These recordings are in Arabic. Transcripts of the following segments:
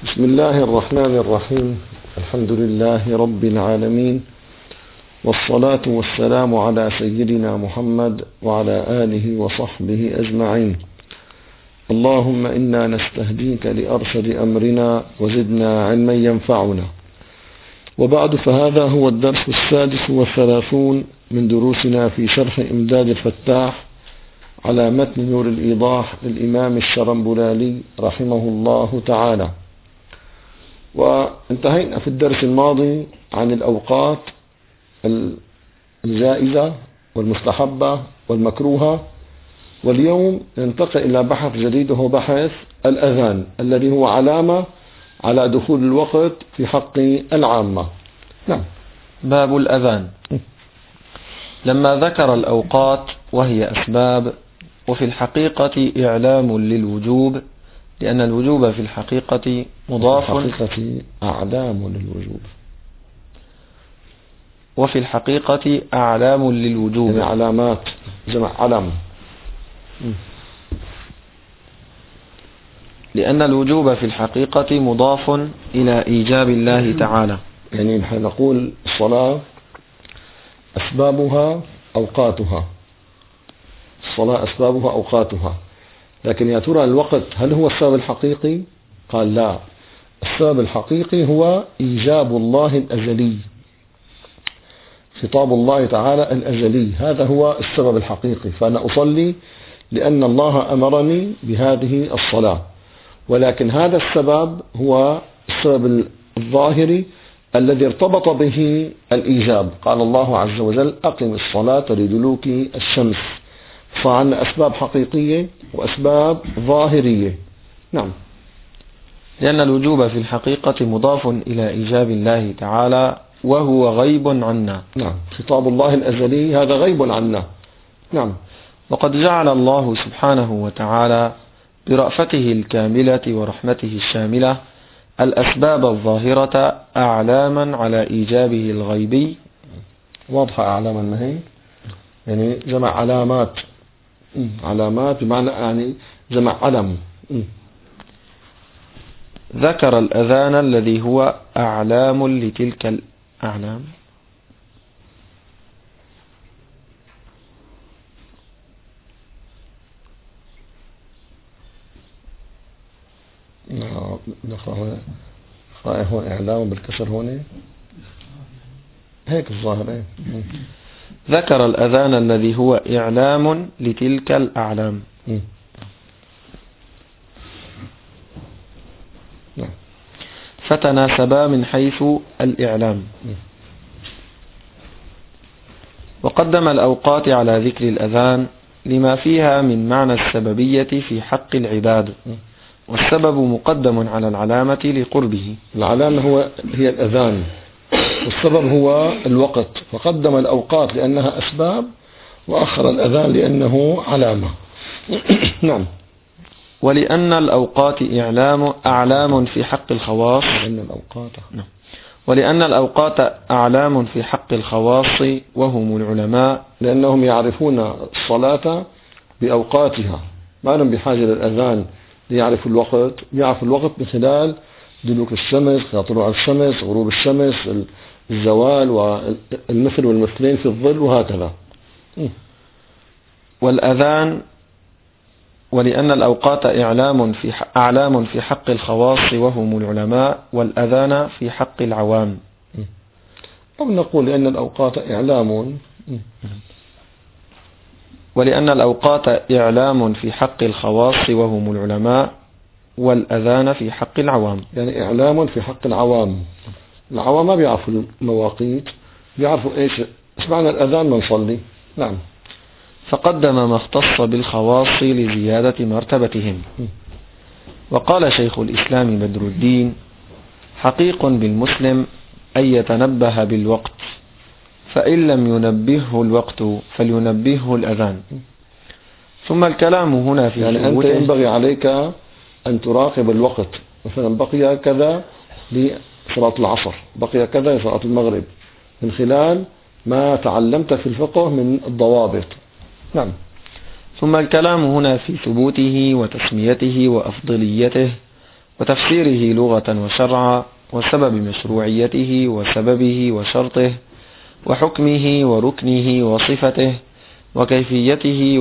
بسم الله الرحمن الرحيم. الحمد لله رب العالمين، والصلاة والسلام على سيدنا محمد وعلى آله وصحبه أجمعين. اللهم إنا نستهديك لأرشد أمرنا وزدنا علما ينفعنا. وبعد، فهذا هو الدرس 36 من دروسنا في شرح إمداد الفتاح على متن نور الإيضاح للإمام الشرنبلالي رحمه الله تعالى. وانتهينا في الدرس الماضي عن الأوقات الجائزة والمستحبة والمكروهة، واليوم ننتقل إلى بحث جديد وهو بحث الأذان الذي هو علامة على دخول الوقت في حق العامة. نعم. باب الأذان. لما ذكر الأوقات وهي أسباب، وفي الحقيقة إعلام للوجوب، لأن الوجوب في الحقيقة مضاف، في الحقيقة أعلام للوجوب، وفي الحقيقة أعلام للوجوب، يعني علامات، جمع علم. لأن الوجوب في الحقيقة مضاف إلى إيجاب الله تعالى. يعني نحن نقول الصلاة أسبابها أوقاتها، الصلاة أسبابها أوقاتها، لكن يا ترى الوقت هل هو السبب الحقيقي؟ قال لا، السبب الحقيقي هو إيجاب الله الأزلي، خطاب الله تعالى الأزلي، هذا هو السبب الحقيقي. فأنا أصلي لأن الله أمرني بهذه الصلاة، ولكن هذا السبب هو السبب الظاهري الذي ارتبط به الإيجاب. قال الله عز وجل: أقم الصلاة لدلوك الشمس. فعندنا أسباب حقيقية وأسباب ظاهرية. نعم. لأن الوجوب في الحقيقة مضاف إلى إيجاب الله تعالى، وهو غيب عنا. نعم، خطاب الله الأزلي هذا غيب عنا. نعم. وقد جعل الله سبحانه وتعالى برأفته الكاملة ورحمته الشاملة الأسباب الظاهرة أعلاما على إيجابه الغيبي. واضحة، أعلاما ما هي؟ يعني جمع علامات، علامات بمعنى يعني جمع علم. ذكر الأذان الذي هو أعلام لتلك الأعلام. نقرأ هون إعلام بالكسر، هون هيك الظاهر. ذكر الأذان الذي هو إعلام لتلك الأعلام. فتناسبا من حيث الإعلام. وقدم الأوقات على ذكر الأذان لما فيها من معنى السببية في حق العباد، والسبب مقدم على العلامة لقربه. العلامة هي الأذان، والسبب هو الوقت، فقدم الأوقات لأنها أسباب، وأخر الأذان لأنه علامة. نعم. ولأن الأوقات أعلام في حق الخواص. ولأن الأوقات أعلام في حق الخواص وهم العلماء، لأنهم يعرفون الصلاة بأوقاتها، ما لهم بحاجة للأذان ليعرفوا الوقت. يعرفوا الوقت من خلال دلوك الشمس، طلوع الشمس، غروب الشمس، الزوال، والمثل والمثلين في الظل، وهكذا. والأذان ولأن الأوقات أعلام في حق الخواص وهم العلماء، والأذان في حق العوام. أو نقول لأن الأوقات إعلام. ولأن الأوقات إعلام في حق الخواص وهم العلماء، والأذان في حق العوام. يعني إعلام في حق العوام. العوام ما بيعرفوا المواقيت، بيعرفوا إيش معنى الأذان ما نصلي. نعم. فقدم ما اختص بالخواص لزيادة مرتبتهم. وقال شيخ الإسلام بدر الدين: حقيق بالمسلم أن يتنبه بالوقت، فإن لم ينبهه الوقت فلينبهه الأذان. ثم الكلام هنا في يعني أنت ينبغي عليك أن تراقب الوقت، مثلا بقي كذا لصلاة العصر، بقي كذا لصلاة المغرب، من خلال ما تعلمت في الفقه من الضوابط. نعم. ثم الكلام هنا في ثبوته وتسميته وأفضليته وتفسيره لغة وشرعا، وسبب مشروعيته وسببه وشرطه وحكمه وركنه وصفته وكيفيته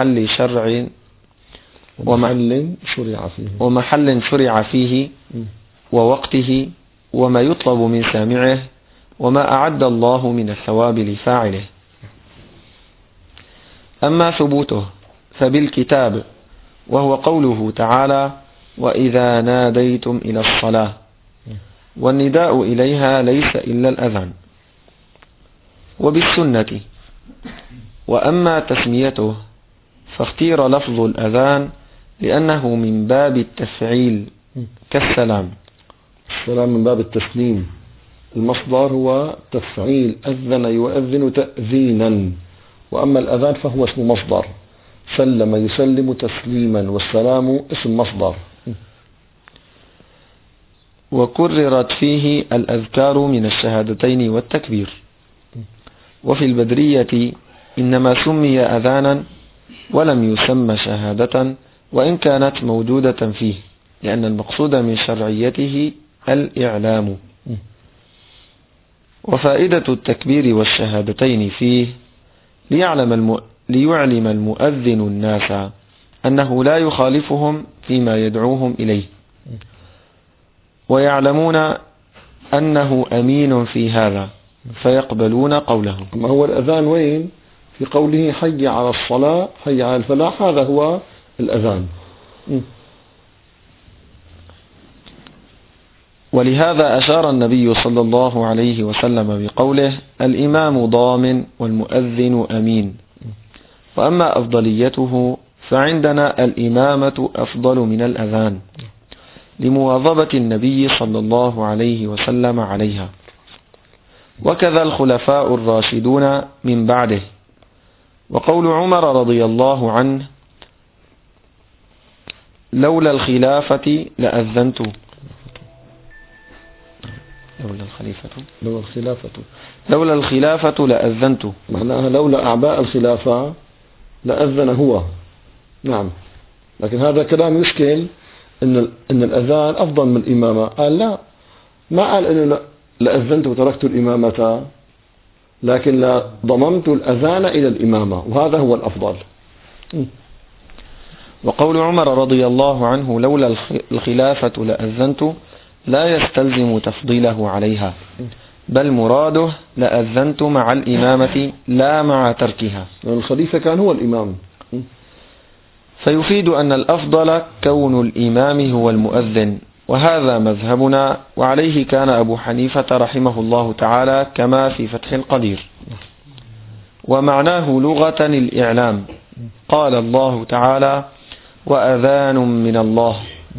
ومحل شرع فيه ووقته وما يطلب من سامعه وما أعد الله من الثواب لفاعله. أما ثبوته فبالكتاب، وهو قوله تعالى: وإذا ناديتم إلى الصلاة، والنداء إليها ليس إلا الأذان. وبالسنة. وأما تسميته فاختير لفظ الأذان لأنه من باب التفعيل كالسلام. السلام من باب التسليم، المصدر هو تفعيل، أذن يؤذن تأذينا، وأما الأذان فهو اسم مصدر، سلم يسلم تسليما، والسلام اسم مصدر. وكررت فيه الأذكار من الشهادتين والتكبير. وفي البدرية إنما سمي أذانا ولم يسمى شهادة، وإن كانت موجودة فيه، لأن المقصود من شرعيته الإعلام. وفائدة التكبير والشهادتين فيه ليعلم المؤذن الناس أنه لا يخالفهم فيما يدعوهم إليه، ويعلمون أنه أمين في هذا فيقبلون قوله. أما هو الأذان وين؟ في قوله حي على الصلاة حي على الفلاح، هذا هو الأذان. ولهذا أشار النبي صلى الله عليه وسلم بقوله: الإمام ضامن والمؤذن أمين. وأما أفضليته فعندنا الإمامة أفضل من الأذان، لمواظبة النبي صلى الله عليه وسلم عليها، وكذا الخلفاء الراشدون من بعده. وقول عمر رضي الله عنه: لولا الخلافة لأذنت. لولا الخلافة لأذنت، معناها لولا أعباء الخلافة لأذن هو. نعم، لكن هذا كلام يشكل إن الأذان أفضل من الإمامة. قال لا، ما قال إنه لأذنت وتركت الإمامة، لكن لا ضممت الأذان إلى الإمامة، وهذا هو الأفضل. وقول عمر رضي الله عنه: لولا الخلافة لأذنت، لا يستلزم تفضيله عليها، بل مراده لأذنت مع الإمامة لا مع تركها. الخليفة كان هو الإمام. فيفيد أن الأفضل كون الإمام هو المؤذن، وهذا مذهبنا، وعليه كان أبو حنيفة رحمه الله تعالى كما في فتح القدير. ومعناه لغة الإعلام. قال الله تعالى: وأذان من الله.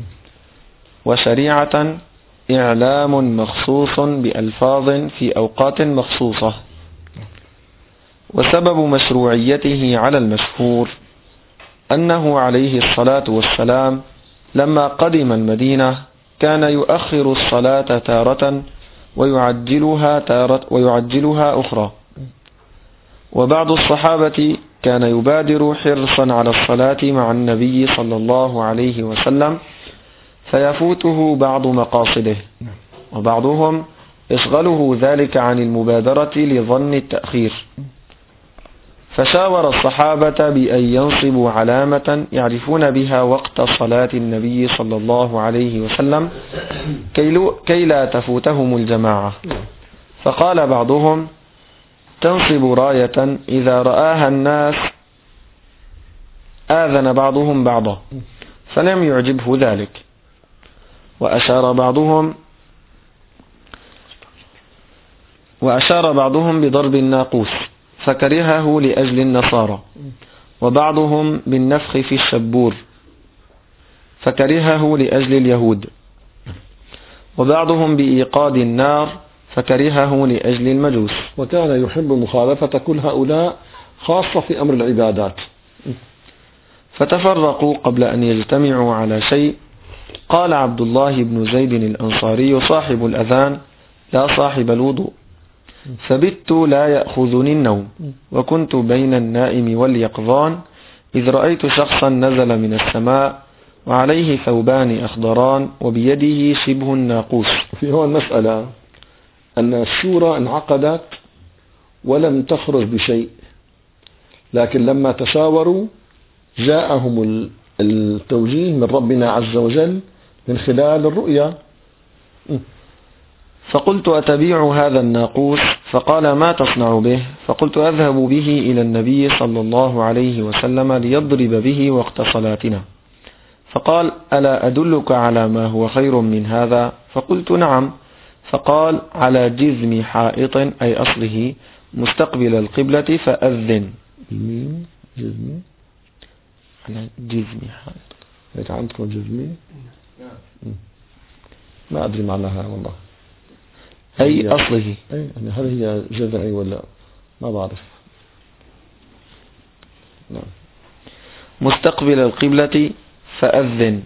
وشريعة إعلام مخصوص بألفاظ في أوقات مخصوصة. وسبب مشروعيته على المشهور أنه عليه الصلاة والسلام لما قدم المدينة كان يؤخر الصلاة تارة ويعجلها أخرى. وبعض الصحابة كان يبادر حرصا على الصلاة مع النبي صلى الله عليه وسلم فيفوته بعض مقاصده، وبعضهم يشغله ذلك عن المبادرة لظن التأخير، فشاور الصحابة بأن ينصبوا علامة يعرفون بها وقت صلاة النبي صلى الله عليه وسلم كي لا تفوتهم الجماعة. فقال بعضهم: تنصب راية إذا رآها الناس آذن بعضهم بعضا، فلم يعجبه ذلك. وأشار بعضهم بضرب الناقوس فكرهه لأجل النصارى، وبعضهم بالنفخ في الشبور فكرهه لأجل اليهود، وبعضهم بإيقاد النار فكرهه لأجل المجوس. وكان يحب مخالفة كل هؤلاء خاصة في أمر العبادات. فتفرقوا قبل أن يجتمعوا على شيء. قال عبد الله بن زيد الأنصاري صاحب الأذان لا صاحب الوضوء: فبت لا يأخذني النوم، وكنت بين النائم واليقظان، إذ رأيت شخصا نزل من السماء وعليه ثوبان أخضران وبيده شبه الناقوس. في هون مسألة أن الشورى انعقدت ولم تخرج بشيء، لكن لما تشاوروا جاءهم التوجيه من ربنا عز وجل من خلال الرؤيا. فقلت أتبيع هذا الناقوس؟ فقال ما تصنع به؟ فقلت أذهب به إلى النبي صلى الله عليه وسلم ليضرب به وقت صلاتنا. فقال ألا أدلك على ما هو خير من هذا؟ فقلت نعم. فقال على جذم حائط أي أصله مستقبل القبلة فأذن. جذمي على جذم حائط. هيك عندكم جذمي؟ ما أدري معناها والله. أي أصله. أي يعني هل هي جذعي ولا ما بعرف. نعم. مستقبل القبلة فأذن.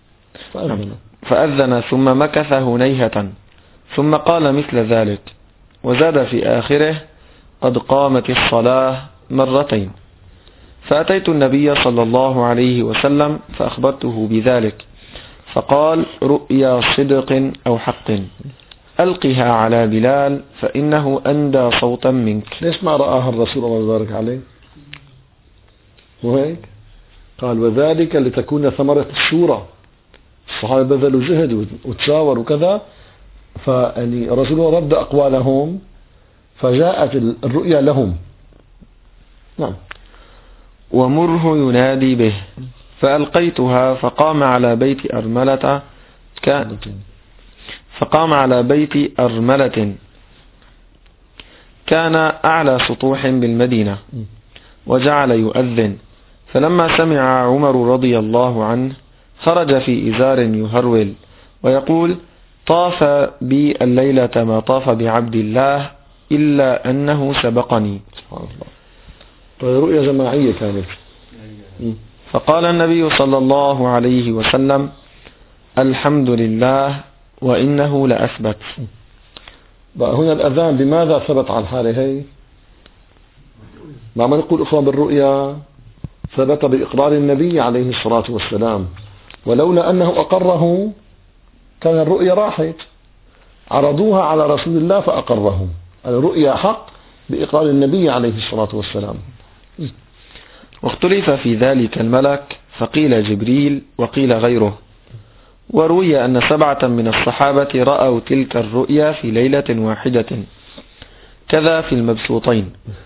فأذن ثم مكث هنيهة ثم قال مثل ذلك، وزاد في آخره قد قامت الصلاة مرتين. فأتيت النبي صلى الله عليه وسلم فأخبرته بذلك، فقال رؤيا صدق أو حق ألقها على بلال فإنه أندى صوتا منك. ليش ما رآها الرسول الله يبارك عليه؟ وهيك قال وذلك لتكون ثمرة الشورى. الصحابة بذلوا جهد وتشاوروا وكذا، فيعني الرسول رد أقوالهم فجاءت الرؤيا لهم. نعم. ومره ينادي به فألقيتها فقام على بيت أرملة كان أعلى سطوح بالمدينة وجعل يؤذن. فلما سمع عمر رضي الله عنه خرج في إزار يهرول ويقول طاف بي الليلة ما طاف بعبد الله إلا أنه سبقني. سبحان الله. رؤيا جماعية كانت. فقال النبي صلى الله عليه وسلم الحمد لله وإنه لأثبت. هنا الأذان بماذا ثبت على الحالة هي؟ ما نقول أخوان بالرؤيا ثبت بإقرار النبي عليه الصلاة والسلام، ولولا أنه أقره كان الرؤيا راحت. عرضوها على رسول الله فأقره. الرؤيا حق بإقرار النبي عليه الصلاة والسلام. واختلف في ذلك الملك، فقيل جبريل وقيل غيره. وروي أن 7 من الصحابة رأوا تلك الرؤيا في ليلة واحدة، كذا في المبسوطين.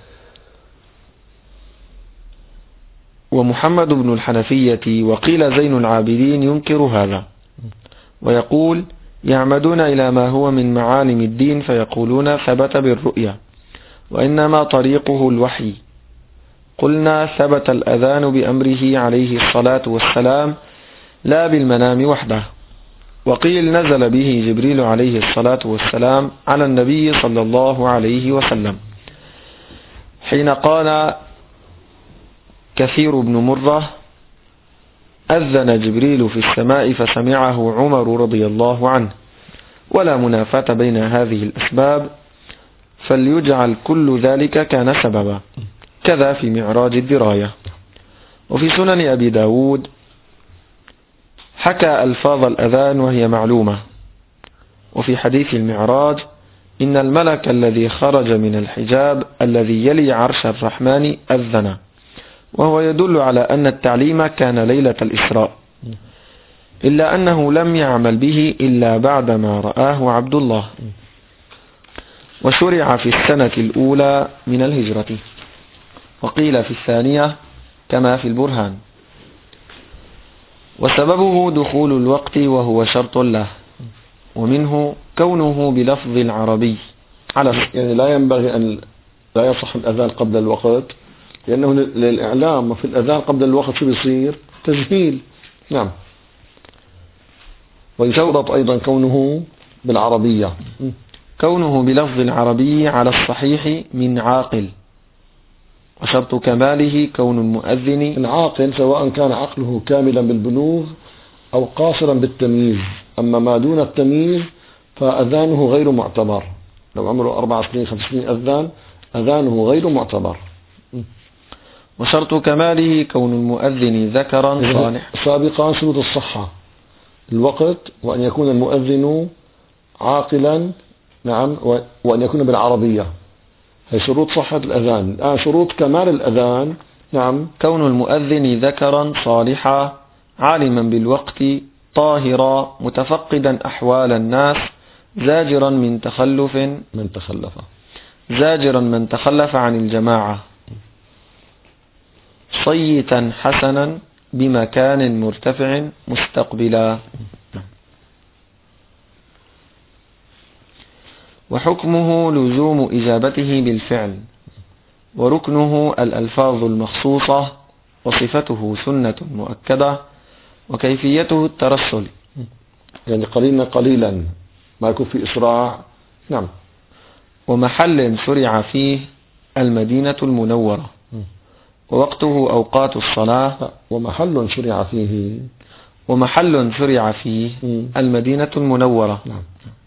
ومحمد بن الحنفية وقيل زين العابدين ينكر هذا ويقول يعمدون إلى ما هو من معالم الدين فيقولون ثبت بالرؤيا وإنما طريقه الوحي. قلنا ثبت الأذان بأمره عليه الصلاة والسلام لا بالمنام وحده. وقيل نزل به جبريل عليه الصلاة والسلام على النبي صلى الله عليه وسلم حين قال كثير بن مرة أذن جبريل في السماء فسمعه عمر رضي الله عنه. ولا منافاة بين هذه الأسباب، فليجعل كل ذلك كان سببا، كذا في معراج الدراية. وفي سنن أبي داود حكى ألفاظ الأذان وهي معلومة. وفي حديث المعراج إن الملك الذي خرج من الحجاب الذي يلي عرش الرحمن أذن، وهو يدل على أن التعليم كان ليلة الإسراء، إلا أنه لم يعمل به إلا بعدما رآه عبد الله، وشرع في السنة الأولى من الهجرة، وقيل في الثانية كما في البرهان. وسببه دخول الوقت وهو شرط له، ومنه كونه بلفظ العربي يعني لا ينبغي أن لا يصح الأذان قبل الوقت، لأنه للإعلام. وفي الأذان قبل الوقت شو بيصير؟ تجهيل. نعم. ويشترط أيضا كونه بالعربية، كونه بلفظ العربي على الصحيح من عاقل. وشرط كماله كون المؤذن العاقل، سواء كان عقله كاملا بالبلوغ أو قاصرا بالتمييز. أما ما دون التمييز فأذانه غير معتبر. لو عمره 4 سنين 5 سنين أذانه غير معتبر. وشرط كماله كون المؤذن ذكرا صالحا. سابقا شروط الصحة الوقت، وأن يكون المؤذن عاقلا، نعم، وأن يكون بالعربية. هي شروط صحة الأذان. الآن شروط كمال الأذان، نعم. كون المؤذن ذكرا صالحا عالما بالوقت طاهرا متفقدا أحوال الناس زاجرا من تخلف عن الجماعة صيتا حسنا بمكان مرتفع مستقبلا. وحكمه لزوم إجابته بالفعل، وركنه الألفاظ المخصوصة، وصفته سنة مؤكدة، وكيفيته الترسل، يعني قليلا ما يكون في إسراع. نعم. ومحل شرع فيه المدينة المنورة، ووقته أوقات الصلاة. ومحل شرع فيه المدينة المنورة. نعم.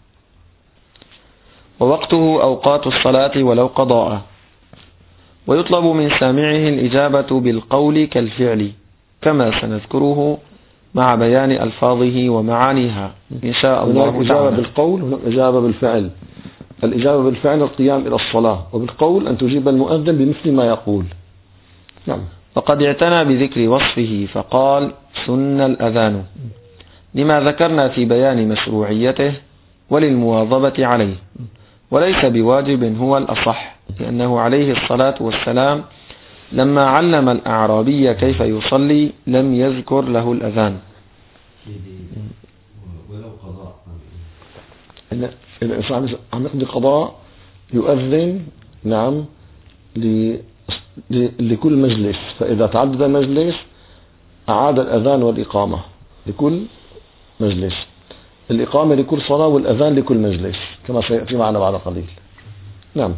ووقته أوقات الصلاة ولو قضاء. ويطلب من سامعه الإجابة بالقول كالفعل، كما سنذكره مع بيان ألفاظه ومعانيها إن شاء الله تعالى. إجابة بالقول وإجابة بالفعل. الإجابة بالفعل القيام إلى الصلاة، وبالقول أن تجيب المؤذن بمثل ما يقول. نعم. وقد اعتنى بذكر وصفه فقال سن الأذان، لما ذكرنا في بيان مشروعيته وللمواظبة عليه، وليس بواجب هو الأصح، لأنه عليه الصلاة والسلام لما علم الأعرابي كيف يصلي لم يذكر له الأذان. ولو قضاء إن الإنسان عم يقضي قضاء يؤذن، نعم، لكل مجلس، فإذا تعدد المجلس أعاد الأذان والإقامة لكل مجلس، الإقامة لكل صلاة والأذان لكل مجلس، كما سيأتي معنا بعد قليل. نعم.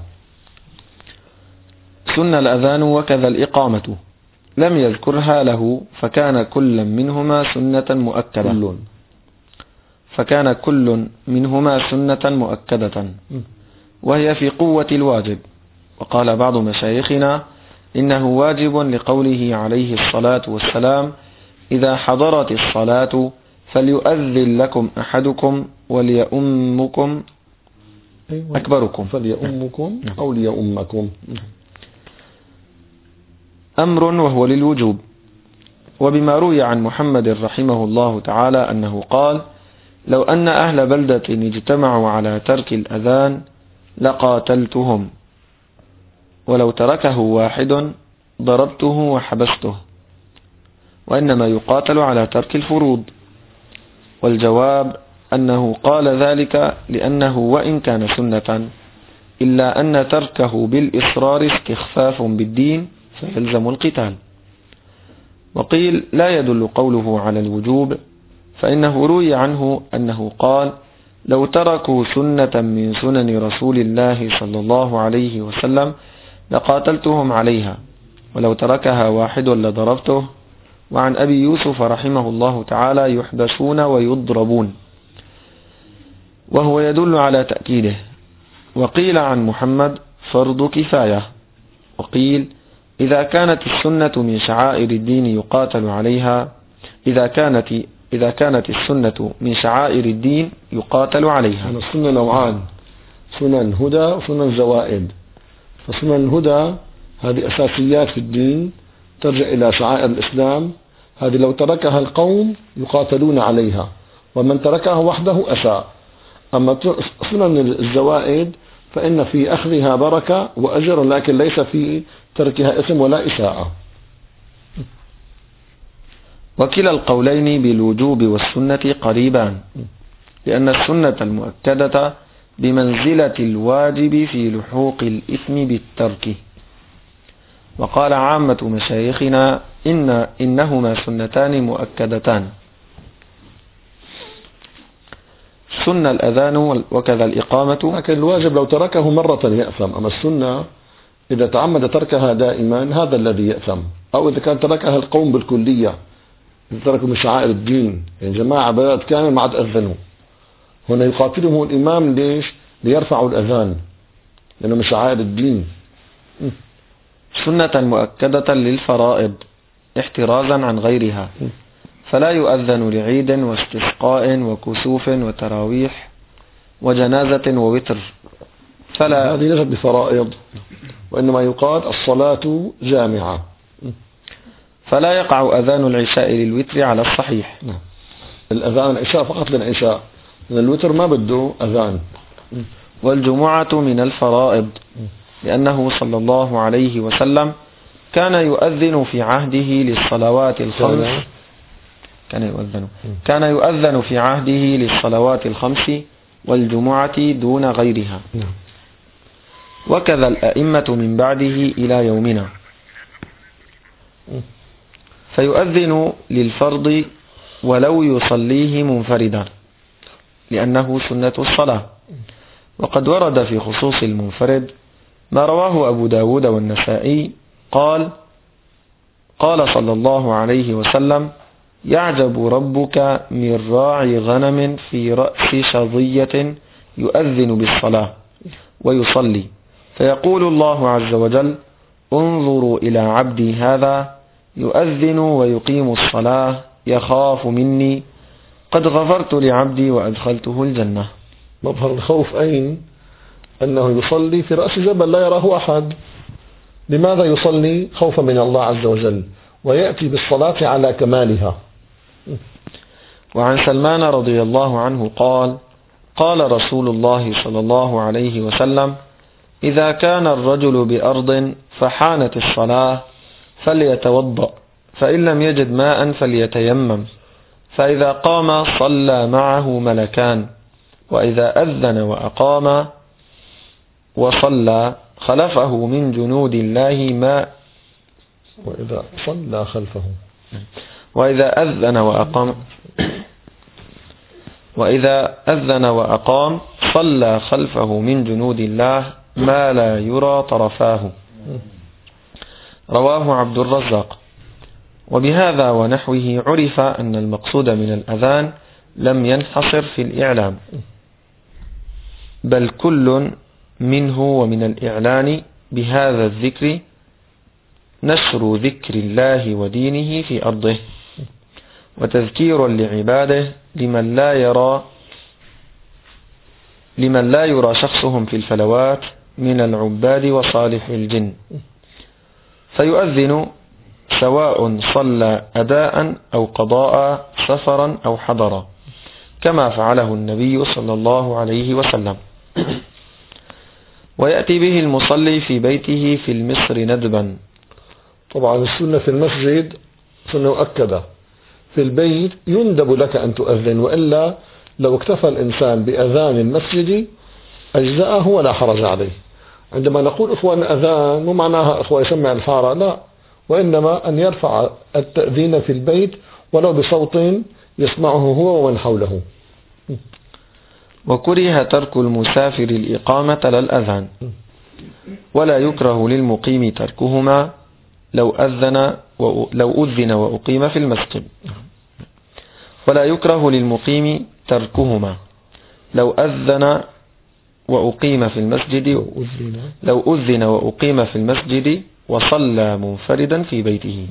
سن الأذان وكذا الإقامة، لم يذكرها له، فكان كل منهما سنة مؤكدة. فكان كل منهما سنة مؤكدة، وهي في قوة الواجب. وقال بعض مشايخنا إنه واجب لقوله عليه الصلاة والسلام إذا حضرت الصلاة فليؤذن لكم أحدكم وليؤمكم أكبركم. فليؤمكم أو ليؤمكم. أمر وهو للوجوب. وبما روي عن محمد رحمه الله تعالى أنه قال لو أن أهل بلدة اجتمعوا على ترك الأذان لقاتلتهم، ولو تركه واحد ضربته وحبسته، وإنما يقاتل على ترك الفروض. والجواب أنه قال ذلك لأنه وإن كان سنة إلا أن تركه بالإصرار استخفاف بالدين فيلزم القتال. وقيل لا يدل قوله على الوجوب، فإنه روي عنه أنه قال لو تركوا سنة من سنن رسول الله صلى الله عليه وسلم لقاتلتهم عليها، ولو تركها واحد لضربته. وعن أبي يوسف رحمه الله تعالى يحبسون ويضربون، وهو يدل على تأكيده. وقيل عن محمد فرض كفاية. وقيل إذا كانت السنة من شعائر الدين يقاتل عليها، إذا كانت السنة من شعائر الدين يقاتل عليها. السنة نوعان، سنن هدى وسنن زوائد. فسنن الهدى هذه أساسيات في الدين ترجع إلى شعائر الإسلام، هذه لو تركها القوم يقاتلون عليها، ومن تركها وحده أساء. أما سنن الزوائد فإن في أخذها بركة وأجر، لكن ليس في تركها إثم ولا إساءة. وكلا القولين بالوجوب والسنة قريبان، لأن السنة المؤكدة بمنزلة الواجب في لحوق الإثم بالترك. وقال عامة مشايخنا إنهما سنتان مؤكدتان، سن الأذان وكذا الإقامة. لكن الواجب لو تركه مرة يأثم، أما السنة إذا تعمد تركها دائما هذا الذي يأثم، أو إذا كان تركها القوم بالكلية، إذا تركوا من شعائر الدين، يعني جماعة بلد كامل ما عاد أذنوا، هنا يقاتلهم الإمام ليش؟ ليرفعوا الأذان، لأنه من شعائر الدين. سنة مؤكدة للفرائض احترازا عن غيرها، فلا يؤذن لعيد واستسقاء وكسوف وتراويح وجنازة ووتر، هذه ليست بفرائض، وإنما يقال الصلاة جامعة. فلا يقع أذان العشاء للوتر على الصحيح. الأذان العشاء فقط للعشاء، الوتر ما بده أذان. والجمعة من الفرائض، لأنه صلى الله عليه وسلم كان يؤذن في عهده للصلوات الخمس كان يؤذن في عهده للصلوات الخمس والجمعة دون غيرها، وكذا الأئمة من بعده إلى يومنا. فيؤذن للفرض ولو يصليه منفردا، لأنه سنة الصلاة. وقد ورد في خصوص المنفرد ما رواه أبو داود والنسائي قال صلى الله عليه وسلم: يعجب ربك من راعي غنم في رأس شظية يؤذن بالصلاة ويصلي، فيقول الله عز وجل: انظروا إلى عبدي هذا يؤذن ويقيم الصلاة يخاف مني، قد غفرت لعبدي وأدخلته الجنة. مظهر الخوف أين؟ أنه يصلي في رأس جبل لا يراه أحد. لماذا يصلي؟ خوفا من الله عز وجل، ويأتي بالصلاة على كمالها. وعن سلمان رضي الله عنه قال: قال رسول الله صلى الله عليه وسلم: إذا كان الرجل بأرض فحانت الصلاة فليتوضأ، فإن لم يجد ماء فليتيمم، فإذا قام صلى معه ملكان، وإذا أذن وأقام وصلى خلفه من جنود الله ما وإذا صلى خلفه وإذا أذن وأقام صلى خلفه من جنود الله ما لا يرى طرفاه. رواه عبد الرزاق. وبهذا ونحوه عرف أن المقصود من الأذان لم ينحصر في الإعلام، بل كل منه ومن الإعلان بهذا الذكر نشر ذكر الله ودينه في أرضه، وتذكير لعباده لمن لا يرى شخصهم في الفلوات من العباد وصالح الجن، فيؤذن سواء صلى أداء أو قضاء، سفرا أو حضرا، كما فعله النبي صلى الله عليه وسلم. ويأتي به المصلي في بيته في المصر ندبا. طبعا السنة في المسجد سنة مؤكدة، في البيت يندب لك أن تؤذن، وإلا لو اكتفى الإنسان بأذان المسجد أجزأه ولا حرج عليه. عندما نقول إخوان أذان مو معناها إخوة يسمع الحارة، لا، وإنما أن يرفع التأذين في البيت ولو بصوت يسمعه هو ومن حوله. وكره ترك المسافر الإقامة للأذان، ولا يكره للمقيم تركهما لو أذن وأقيم في المسجد. ولا يكره للمقيم تركهما لو أذن وأقيم في المسجد وصلى منفردا في بيته.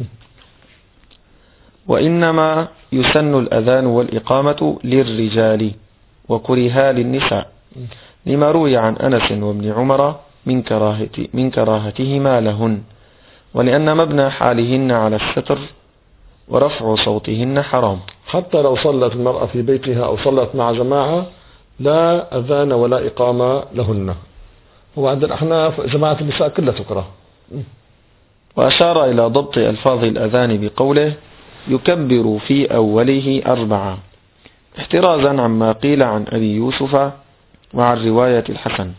وإنما يسن الأذان والإقامة للرجال وكرها للنساء، لما روي عن أنس وابن عمر من كراهتهما لهن، ولأن مبنى حالهن على الستر ورفع صوتهن حرام. حتى لو صلت المرأة في بيتها أو صلت مع جماعة لا أذان ولا إقامة لهن. وعند الأحناف جماعة النساء كلها تكره. وأشار إلى ضبط ألفاظ الأذان بقوله: يكبر في أوله 4، احترازا عما قيل عن أبي يوسف وعن رواية الحسن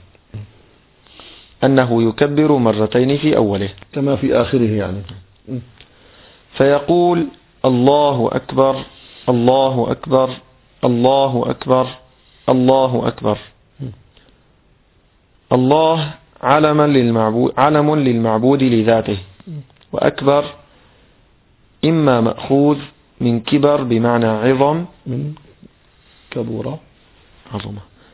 أنه يكبر مرتين في أوله كما في آخره يعني. فيقول: الله أكبر الله أكبر الله أكبر الله أكبر. الله علم للمعبود لذاته، وأكبر إما مأخوذ من كبر بمعنى عظم، من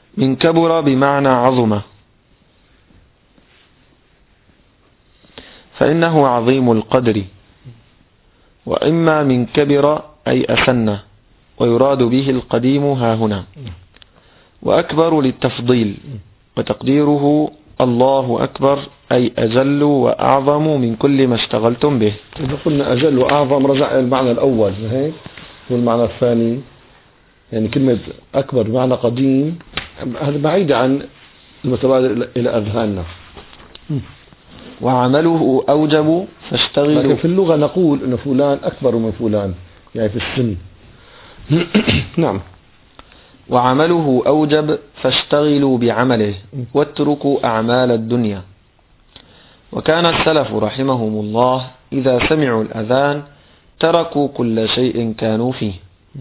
كبر بمعنى عظمة، فإنه عظيم القدر، وإما من كبر أي أسن، ويراد به القديم هاهنا، وأكبر للتفضيل، وتقديره الله أكبر أي أجل وأعظم من كل ما اشتغلتم به. إذا قلنا أجل وأعظم رجع المعنى الأول هيك، والمعنى الثاني يعني كلمة أكبر بمعنى قديم، هذا بعيد عن المتبادر إلى أذهاننا. وعمله أوجب فاشتغلوا. لكن في اللغة نقول أن فلان أكبر من فلان، يعني في السن. نعم. وعمله أوجب فاشتغلوا بعمله واتركوا أعمال الدنيا. وكان السلف رحمهم الله إذا سمعوا الأذان تركوا كل شيء كانوا فيه.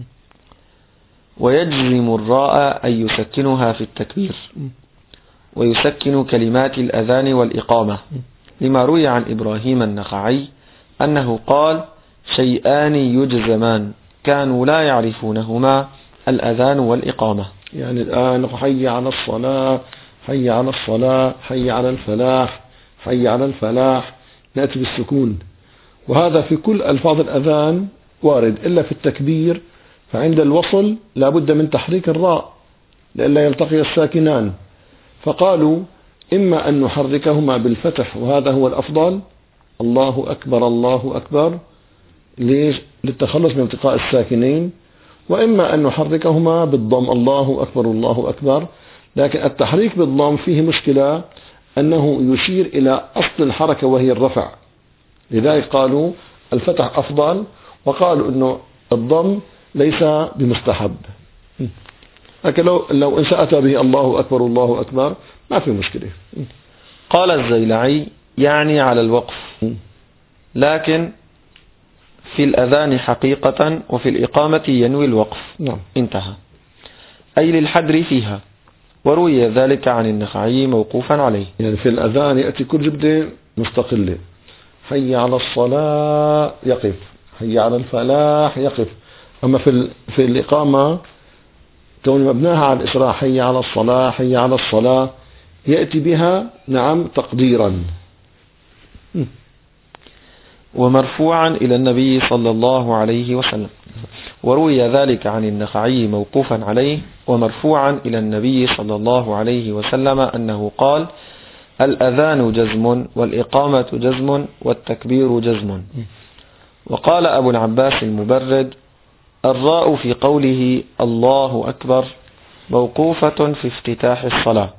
ويجزم الراء أن يسكنها في التكبير، ويسكن كلمات الأذان والإقامة، لما روي عن إبراهيم النخعي أنه قال: شيئان يجزمان كانوا لا يعرفونهما، الأذان والإقامة. يعني الآن حي على الصلاة، حي على الصلاة، حي على الفلاح، حي على الفلاح، نأتي بالسكون، وهذا في كل ألفاظ الأذان وارد، إلا في التكبير فعند الوصل لا بد من تحريك الراء لئلا يلتقي الساكنان، فقالوا إما أن نحركهما بالفتح وهذا هو الأفضل، الله أكبر الله أكبر، ليش؟ للتخلص من التقاء الساكنين، وإما أن نحركهما بالضم، الله أكبر الله أكبر. لكن التحريك بالضم فيه مشكلة، أنه يشير إلى أصل الحركة وهي الرفع، لذلك قالوا الفتح أفضل، وقالوا أنه الضم ليس بمستحب. لكن لو إن أتى به الله أكبر الله أكبر ما في مشكلة. قال الزيلعي: يعني على الوقف، لكن في الأذان حقيقة وفي الإقامة ينوي الوقف. نعم. انتهى، أي للحدر فيها. وروي ذلك عن النخعي موقوفا عليه. يعني في الأذان يأتي كل جبدة مستقلة، حي على الصلاة يقف، حي على الفلاح يقف. أما في الإقامة كون مبناها على الإسراع، حي على الصلاة حي على الصلاة، يأتي بها نعم تقديرا. ومرفوعا إلى النبي صلى الله عليه وسلم. وروي ذلك عن النخعي موقوفا عليه ومرفوعا إلى النبي صلى الله عليه وسلم أنه قال: الأذان جزم، والإقامة جزم، والتكبير جزم. وقال أبو العباس المبرد: الراء في قوله الله أكبر موقوفة في افتتاح الصلاة،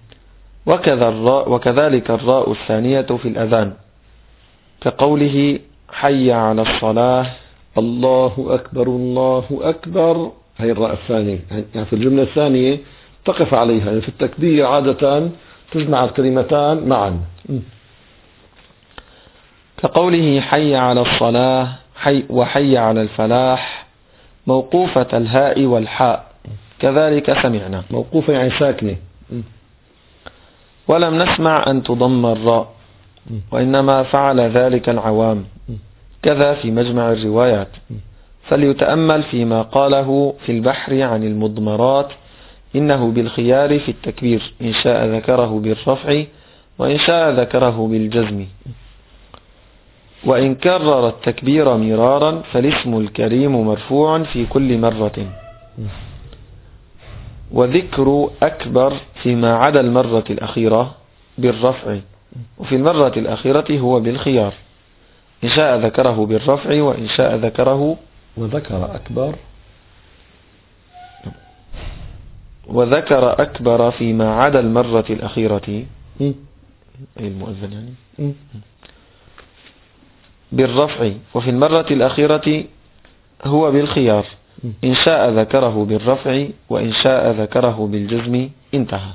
وكذلك الراء الثانية في الأذان، كقوله حي على الصلاة، الله أكبر الله أكبر، هي الراء الثانية، يعني في الجملة الثانية تقف عليها. يعني في التكبير عادة تجمع الكلمتان معا، كقوله حي على الصلاة وحي على الفلاح، موقوفة الهاء والحاء، كذلك سمعنا. موقوفة يعني ساكنة. ولم نسمع أن تضم الراء، وإنما فعل ذلك العوام، كذا في مجمع الروايات. فليتأمل فيما قاله في البحر عن المضمرات: إنه بالخيار في التكبير، إن شاء ذكره بالرفع وإن شاء ذكره بالجزم. وإن كرر التكبير مرارا فالاسم الكريم مرفوع في كل مرة. وذكر أكبر فيما عدا المرة الأخيرة بالرفع، وفي المرة الأخيرة هو بالخيار، إن شاء ذكره بالرفع وإن شاء ذكره. وذكر أكبر فيما عدا المرة الأخيرة، أي المؤذن يعني، بالرفع، وفي المرة الأخيرة هو بالخيار، إن شاء ذكره بالرفع وإن شاء ذكره بالجزم. انتهى.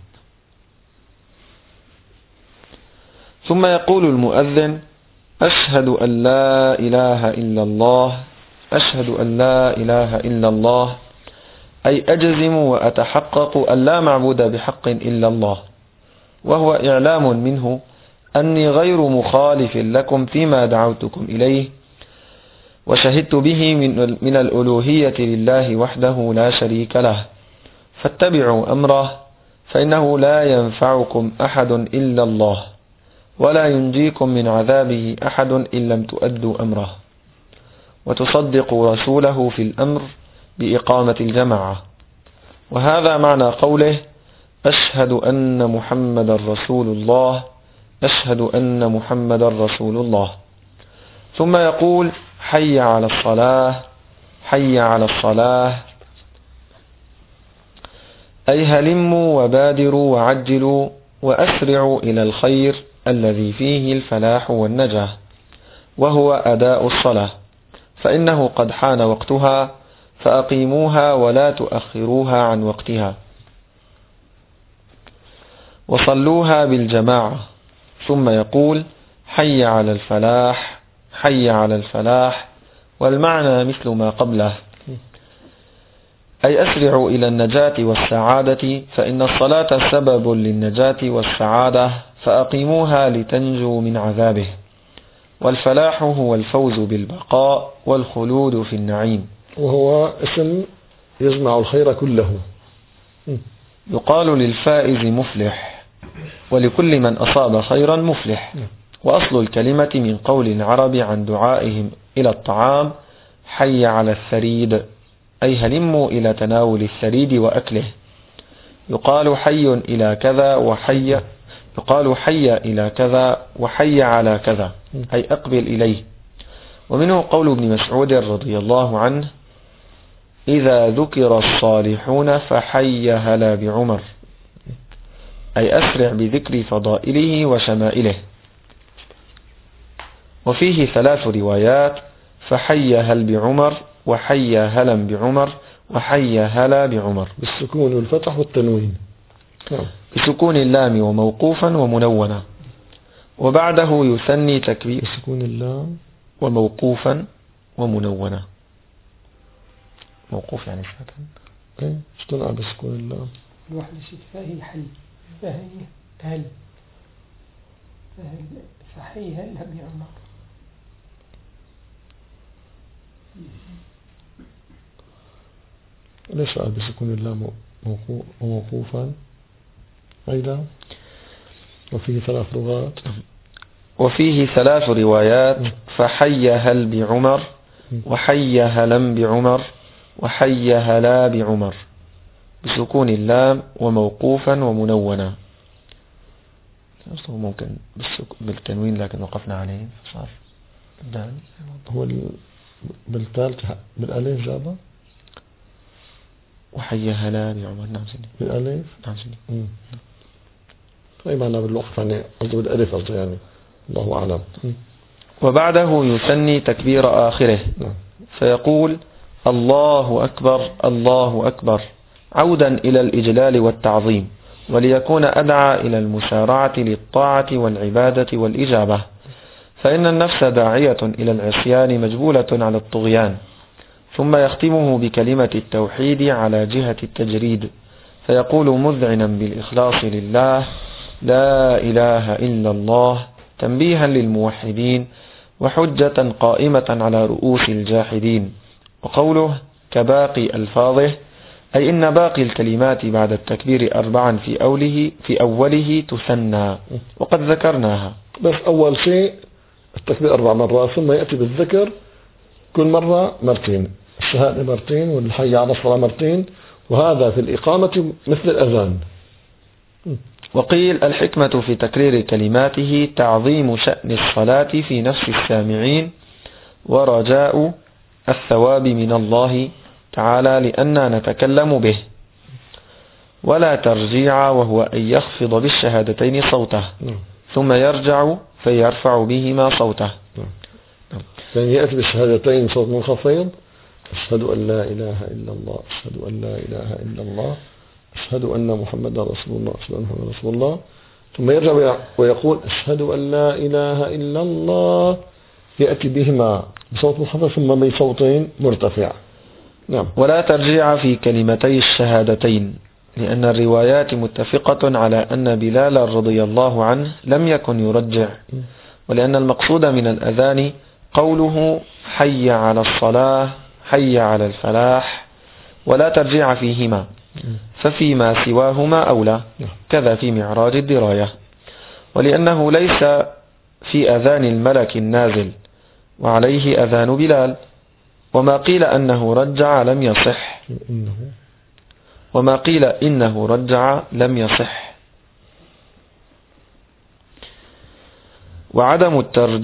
ثم يقول المؤذن: أشهد أن لا إله إلا الله، أشهد أن لا إله إلا الله، أي أجزم وأتحقق أن لا معبود بحق إلا الله، وهو إعلام منه أني غير مخالف لكم فيما دعوتكم إليه، وشهدت به من الألوهية لله وحده لا شريك له، فاتبعوا أمره، فإنه لا ينفعكم أحد إلا الله، ولا ينجيكم من عذابه أحد إن لم تؤدوا أمره وتصدقوا رسوله في الأمر بإقامة الجماعة. وهذا معنى قوله أشهد أن محمد رسول الله، أشهد أن محمد رسول الله. ثم يقول حي على الصلاة، حي على الصلاة، أي هلموا وبادروا وعجلوا وأسرعوا إلى الخير الذي فيه الفلاح والنجاة، وهو أداء الصلاة، فإنه قد حان وقتها فأقيموها ولا تؤخروها عن وقتها، وصلوها بالجماعة. ثم يقول حي على الفلاح، حي على الفلاح، والمعنى مثل ما قبله، أي أسرعوا إلى النجاة والسعادة، فإن الصلاة سبب للنجاة والسعادة، فأقيموها لتنجوا من عذابه. والفلاح هو الفوز بالبقاء والخلود في النعيم، وهو اسم يجمع الخير كله. يقال للفائز مفلح، ولكل من أصاب خيرا مفلح. وأصل الكلمة من قول العرب عن دعائهم إلى الطعام حي على الثريد، أي هلموا إلى تناول الثريد وأكله. يقال حي إلى كذا وحي، يقال حي إلى كذا وحي على كذا، أي أقبل إليه. ومنه قول ابن مسعود رضي الله عنه إذا ذكر الصالحون فحي هلا بعمر، أي أسرع بذكر فضائله وشمائله. وفيه 3 روايات، فحي هل بعمر، وحي هلا بعمر، وحي هلا بعمر، بالسكون والفتح والتنوين، بسكون اللام وموقوفا ومنونا. وبعده يثني تكبير بسكون اللام وموقوفا ومنونا. موقوف يعني ساكن، ايه اشتنع بسكون اللام. الواحد فهي حي، فهي هل، فحي هل بعمر. ليش قال بسكون اللام وموقوفا أيضا؟ وفيه 3 لغات، وفيه 3 روايات، فحي هل بعمر، وحي هلم بعمر، وحي هلا بعمر، بسكون اللام وموقوفا ومنونا. ممكن بالتنوين لكن وقفنا عليه صار الدال. هو بالثالث بالألف جابه، وحي هلا بعمر. نعم سيدي بالألف. نعم سيدي. طيب أنا بالوقف يعني قصدي بالألف قصدي يعني، الله أعلم. وبعده يثني تكبير آخره، فيقول الله أكبر، الله أكبر، عودا إلى الإجلال والتعظيم، وليكون أدعى إلى المسارعة للطاعة والعبادة والإجابة، فإن النفس داعية إلى العصيان مجبولة على الطغيان. ثم يختمه بكلمة التوحيد على جهة التجريد، فيقول مذعنا بالإخلاص لله لا إله إلا الله، تنبيها للموحدين وحجة قائمة على رؤوس الجاحدين. وقوله كباقي ألفاظه، أي إن باقي الكلمات بعد التكبير 4 في أوله تثنى، وقد ذكرناها. بس أول شيء التكبير 4 مرات، ثم يأتي بالذكر كل مرة مرتين، الشهادة مرتين والحي على الصلاة مرتين، وهذا في الإقامة مثل الأذان. وقيل الحكمة في تكرير كلماته تعظيم شأن الصلاة في نفس السامعين، ورجاء الثواب من الله تعالى لأننا نتكلم به. ولا ترجيع، وهو أن يخفض بالشهادتين صوته ثم يرجع فيرفع بهما صوته. يعني يأتي بالشهادتين صوت منخفض، أشهد أن لا إله إلا الله، أشهد أن لا إله إلا الله، أشهد أن محمدا رسول الله، أشهد أن محمدا رسول الله، ثم يرجع ويقول أشهد أن لا إله إلا الله، يأتي بهما بصوت منخفض ثم بصوتين مرتفع. نعم. ولا ترجيع في كلمتي الشهادتين، لأن الروايات متفقة على أن بلال رضي الله عنه لم يكن يرجع، ولأن المقصود من الأذان قوله حي على الصلاة، حي على الفلاح، ولا ترجيع فيهما، ففيما سواهما أولى، كذا في معراج الدراية. ولأنه ليس في أذان الملك النازل، وعليه أذان بلال. وما قيل أنه رجع لم يصح، وما قيل إنه رجع لم يصح. وعدم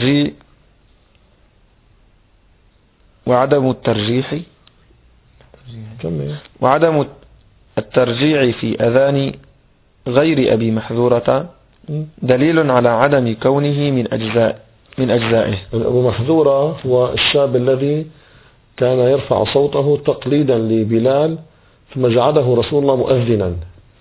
الترجيع في أذان غير أبي محذورة دليل على عدم كونه من أجزائه. أبو محذورة هو الشاب الذي كان يرفع صوته تقليدا لبلال، ثم جعله رسول الله مؤذنا،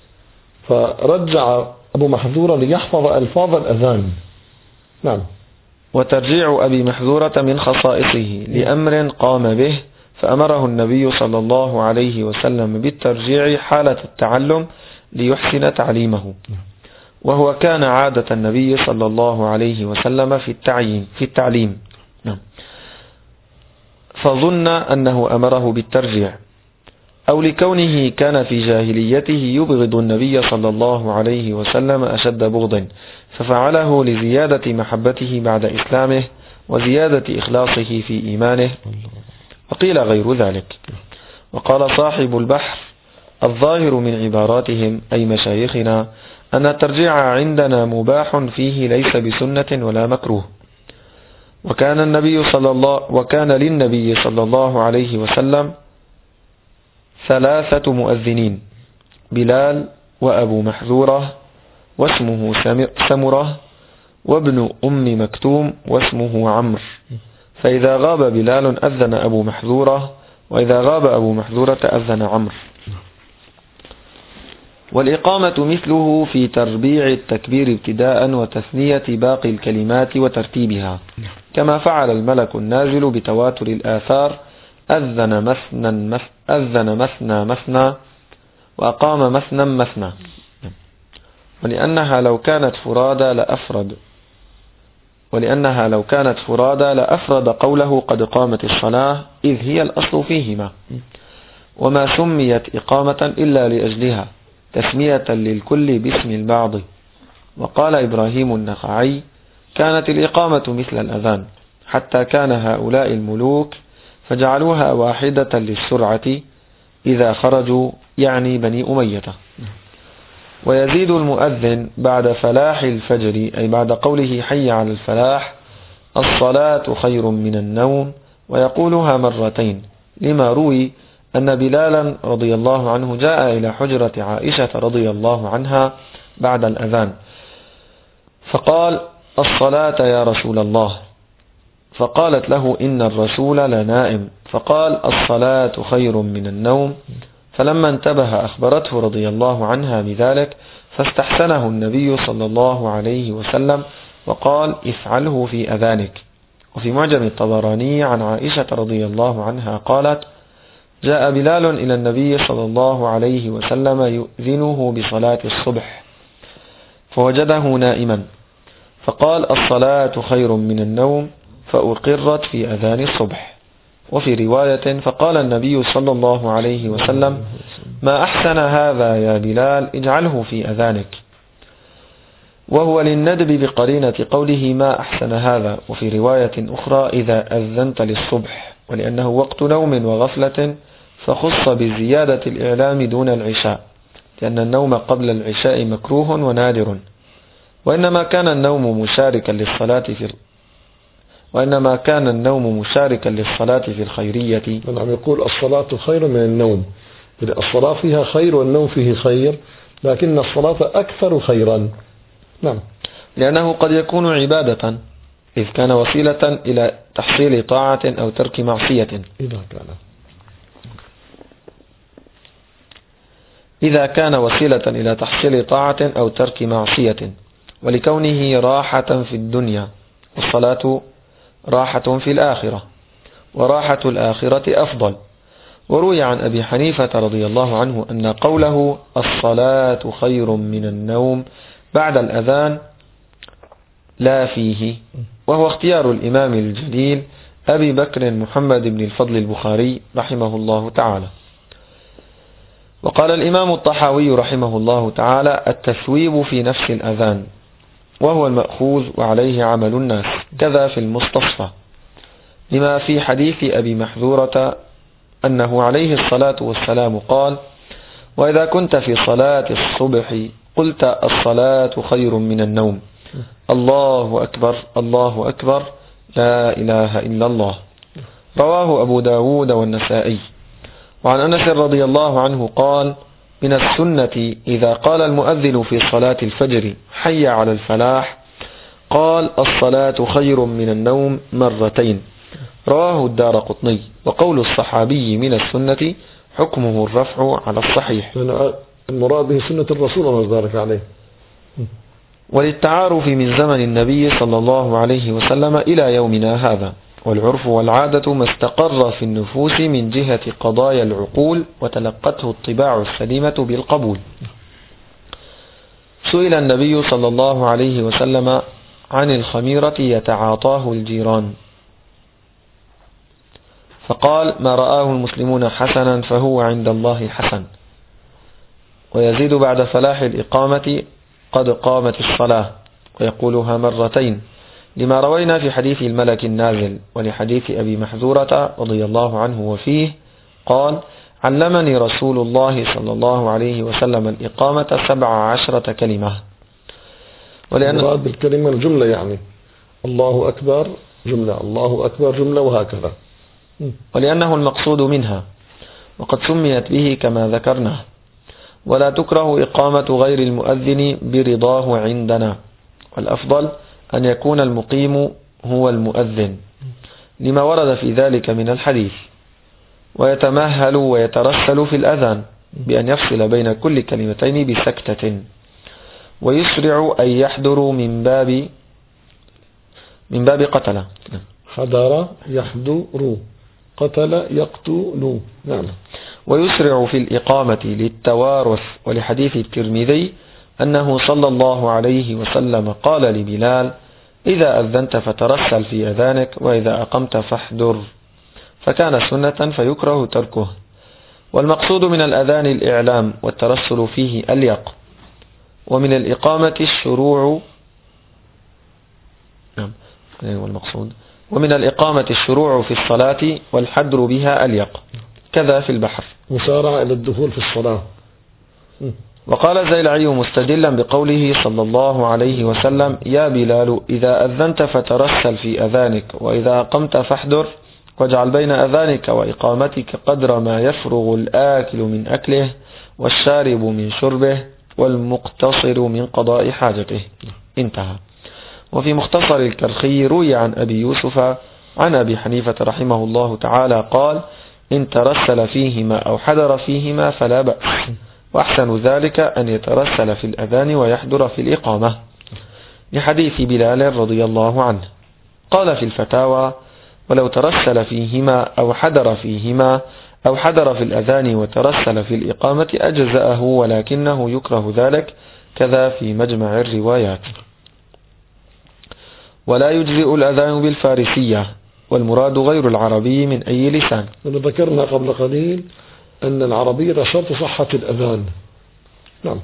فرجع أبو محذورة ليحفظ ألفاظ الأذان. نعم. وترجيع أبي محذورة من خصائصه لأمر قام به، فأمره النبي صلى الله عليه وسلم بالترجيع حالة التعلم ليحسن تعليمه، وهو كان عادة النبي صلى الله عليه وسلم في التعليم. فظن أنه أمره بالترجيع، أو لكونه كان في جاهليته يبغض النبي صلى الله عليه وسلم أشد بغض، ففعله لزيادة محبته بعد إسلامه وزيادة إخلاصه في إيمانه، وقيل غير ذلك. وقال صاحب البحر: الظاهر من عباراتهم أي مشايخنا أن الترجيع عندنا مباح فيه ليس بسنة ولا مكروه. وكان للنبي صلى الله عليه وسلم 3 مؤذنين: بلال، وأبو محذورة واسمه سمرة، وابن أم مكتوم واسمه عمرو. فإذا غاب بلال أذن أبو محذورة، وإذا غاب أبو محذورة أذن عمرو. والإقامة مثله في تربيع التكبير ابتداء وتثنية باقي الكلمات وترتيبها، كما فعل الملك النازل بتواتر الآثار: أذن مثنى مثنى، وأقام مثنى مثنى. ولأنها لو كانت فرادى لأفرد قوله قد قامت الصلاة، إذ هي الأصل فيهما، وما سميت إقامة إلا لأجلها تسمية للكل باسم البعض. وقال إبراهيم النخعي: كانت الإقامة مثل الأذان، حتى كان هؤلاء الملوك فجعلوها واحدة للسرعة إذا خرجوا، يعني بني أمية. ويزيد المؤذن بعد فلاح الفجر، أي بعد قوله حي على الفلاح: الصلاة خير من النوم، ويقولها 2 مرتين، لما روي أن بلالا رضي الله عنه جاء إلى حجرة عائشة رضي الله عنها بعد الأذان فقال: الصلاة يا رسول الله. فقالت له: إن الرسول لنائم. فقال: الصلاة خير من النوم. فلما انتبه أخبرته رضي الله عنها بذلك، فاستحسنه النبي صلى الله عليه وسلم وقال: افعله في أذانك. وفي معجم الطبراني عن عائشة رضي الله عنها قالت: جاء بلال إلى النبي صلى الله عليه وسلم يؤذنه بصلاة الصبح، فوجده نائما، فقال: الصلاة خير من النوم، فأقرت في أذان الصبح. وفي رواية: فقال النبي صلى الله عليه وسلم: ما أحسن هذا يا بلال، اجعله في أذانك. وهو للندب بقرينة قوله ما أحسن هذا. وفي رواية أخرى: إذا أذنت للصبح، ولأنه وقت نوم وغفلة فخص بزيادة الإعلام دون العشاء، لأن النوم قبل العشاء مكروه ونادر، وإنما كان النوم مشاركا للصلاة في الخيرية. نعم، يقول الصلاة خير من النوم. الصلاة فيها خير والنوم فيه خير، لكن الصلاة أكثر خيرا. نعم، لأنه قد يكون عبادة، إذ كان وسيلة إلى تحصيل طاعة أو ترك معصية. إذا كان وسيلة إلى تحصيل طاعة أو ترك معصية، ولكونه راحة في الدنيا، والصلاة راحة في الآخرة، وراحة الآخرة أفضل. وروي عن أبي حنيفة رضي الله عنه أن قوله الصلاة خير من النوم بعد الأذان لا فيه، وهو اختيار الإمام الجليل أبي بكر محمد بن الفضل البخاري رحمه الله تعالى. وقال الإمام الطحاوي رحمه الله تعالى: التثويب في نفس الأذان، وهو المأخوذ وعليه عمل الناس، كذا في المستصفى، لما في حديث أبي محذورة أنه عليه الصلاة والسلام قال: وإذا كنت في صلاة الصبح قلت الصلاة خير من النوم، الله أكبر الله أكبر لا إله إلا الله. رواه أبو داود والنسائي. وعن أنس رضي الله عنه قال: من السنة إذا قال المؤذن في صلاة الفجر حي على الفلاح قال الصلاة خير من النوم مرتين. رواه الدارقطني. وقول الصحابي من السنة حكمه الرفع على الصحيح. المراد به سنة الرسول الله بارك عليه. وللتعارف من زمن النبي صلى الله عليه وسلم إلى يومنا هذا، والعرف والعادة ما استقر في النفوس من جهة قضايا العقول وتلقته الطباع السليمة بالقبول. سئل النبي صلى الله عليه وسلم عن الخميرة يتعاطاه الجيران، فقال: ما رآه المسلمون حسنا فهو عند الله حسن. ويزيد بعد فلاح الإقامة قد قامت الصلاة، ويقولها مرتين، لما روينا في حديث الملك النازل، ولحديث أبي محذورة رضي الله عنه وفيه قال: علمني رسول الله صلى الله عليه وسلم الإقامة 17 كلمة. ولأن مراد بالكلمة الجملة، يعني الله أكبر جملة، الله أكبر جملة، وهكذا. ولأنه المقصود منها، وقد سميت به كما ذكرنا. ولا تكره إقامة غير المؤذن برضاه عندنا، والأفضل أن يكون المقيم هو المؤذن، لما ورد في ذلك من الحديث. ويتمهل ويترسل في الأذان بأن يفصل بين كل كلمتين بسكتة، ويسرع أن يحضر من باب قتل. حضر يحضر، قتل يقتل. نعم. ويسرع في الإقامة للتوارث، ولحديث الترمذي أنه صلى الله عليه وسلم قال لبلال: إذا أذنت فترسل في أذانك، وإذا أقمت فاحضر، فكان سنة فيكره تركه. والمقصود من الأذان الإعلام، والترسل فيه أليق. ومن الإقامة الشروع ومن الإقامة الشروع في الصلاة، والحدر بها أليق، كذا في البحر. مسارعة إلى الدخول في الصلاة. وقال الزيلعي مستدلا بقوله صلى الله عليه وسلم: يا بلال إذا أذنت فترسل في أذانك، وإذا أقمت فاحضر، واجعل بين أذانك وإقامتك قدر ما يفرغ الآكل من أكله، والشارب من شربه، والمقتصر من قضاء حاجته. انتهى. وفي مختصر الكرخي روي عن أبي يوسف عن أبي حنيفة رحمه الله تعالى قال: إن ترسل فيهما أو حضر فيهما فلا بأس، وأحسن ذلك أن يترسل في الأذان ويحضر في الإقامة، لحديث بلال رضي الله عنه. قال في الفتاوى: ولو ترسل فيهما أو حضر فيهما أو حضر في الأذان وترسل في الإقامة أجزأه، ولكنه يكره ذلك، كذا في مجمع الروايات. ولا يجزئ الأذان بالفارسية، والمراد غير العربي من أي لسان. ذكرنا قبل قليل أن العربية شرط صحة الأذان. نعم.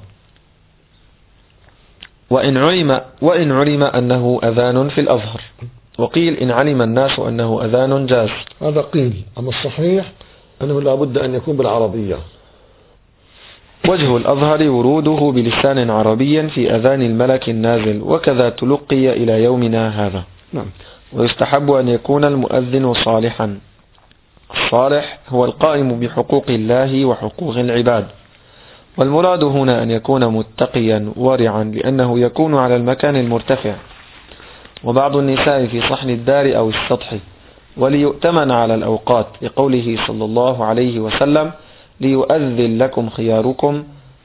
وإن علم أنه أذان في الأظهر، وقيل إن علم الناس أنه أذان جاز. هذا قيل، أما الصحيح أنه لا بد أن يكون بالعربية. وجه الأظهر وروده بلسان عربي في أذان الملك النازل، وكذا تلقي إلى يومنا هذا. نعم. ويستحب أن يكون المؤذن صالحا. الصالح هو القائم بحقوق الله وحقوق العباد، والمراد هنا أن يكون متقيا ورعا، لأنه يكون على المكان المرتفع، وبعض النساء في صحن الدار أو السطح، وليؤتمن على الأوقات، لقوله صلى الله عليه وسلم: ليؤذن لكم خياركم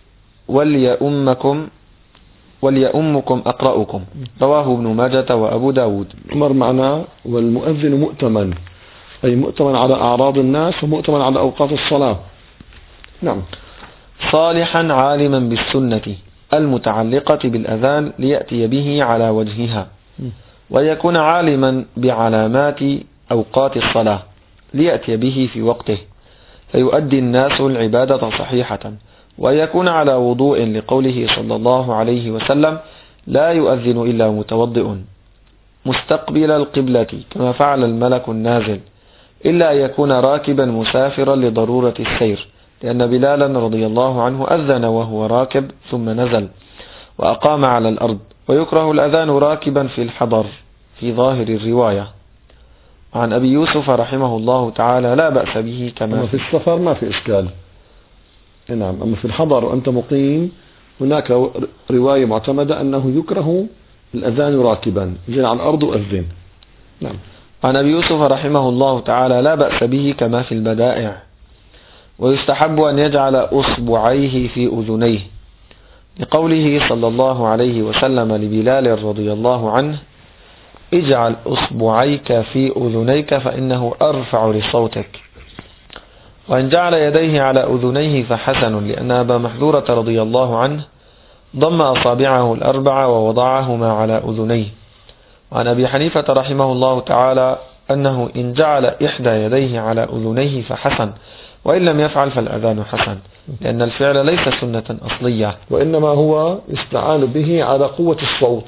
وليؤمكم أقرأكم. رواه ابن ماجة وأبو داود. مر معنا: والمؤذن مؤتمن، أي مؤتمن على أعراض الناس، ومؤتمن على أوقات الصلاة. نعم. صالحا عالما بالسنة المتعلقة بالأذان ليأتي به على وجهها، ويكون عالما بعلامات أوقات الصلاة ليأتي به في وقته، فيؤدي الناس العبادة صحيحة، ويكون على وضوء، لقوله صلى الله عليه وسلم: لا يؤذن إلا متوضئ مستقبل القبلة كما فعل الملك النازل، إلا أن يكون راكبا مسافرا لضرورة السير، لأن بلالا رضي الله عنه أذن وهو راكب ثم نزل وأقام على الأرض، ويكره الأذان راكبا في الحضر في ظاهر الرواية. عن أبي يوسف رحمه الله تعالى لا بأس به كما في السفر ما في إشكال. نعم. أما في الحضر وأنت مقيم هناك رواية معتمدة أنه يكره الأذان راكبا، يجي على الأرض وأذن. نعم. عن أبي يوسف رحمه الله تعالى لا بأس به كما في البدائع. ويستحب أن يجعل أصبعيه في أذنيه، لقوله صلى الله عليه وسلم لبلال رضي الله عنه: اجعل أصبعيك في أذنيك فإنه أرفع لصوتك. وإن جعل يديه على أذنيه فحسن، لأن أبا محذورة رضي الله عنه ضم أصابعه الأربع ووضعهما على أذنيه. وعن أبي حنيفة رحمه الله تعالى أنه إن جعل إحدى يديه على أذنيه فحسن، وإن لم يفعل فالأذان حسن، لأن الفعل ليس سنة أصلية، وإنما هو استعان به على قوة الصوت،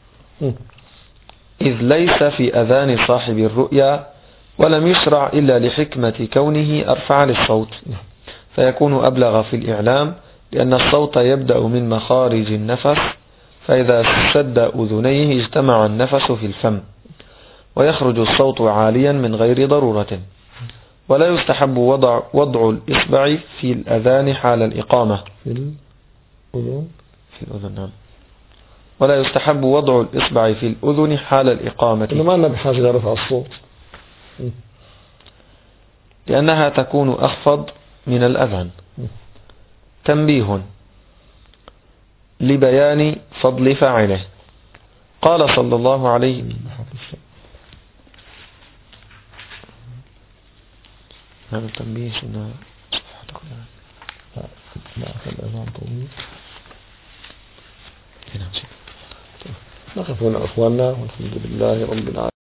إذ ليس في أذان صاحب الرؤيا، ولم يشرع إلا لحكمة كونه أرفع للصوت، فيكون أبلغ في الإعلام، لأن الصوت يبدأ من مخارج النفس، فإذا سد أذنيه اجتمع النفس في الفم، ويخرج الصوت عاليا من غير ضرورة. ولا يستحب وضع الإصبع في الأذان حال الإقامة في الأذن. نعم. ولا يستحب وضع الإصبع في الأذن حال الإقامة، ما لنا بحاجة لرفع الصوت، لأنها تكون أخفض من الأذان. تنبيه لبيان فضل فاعله. قال صلى الله عليه هذا التنبيه سنة نقف هنا أخواننا، والحمد لله رب العالمين.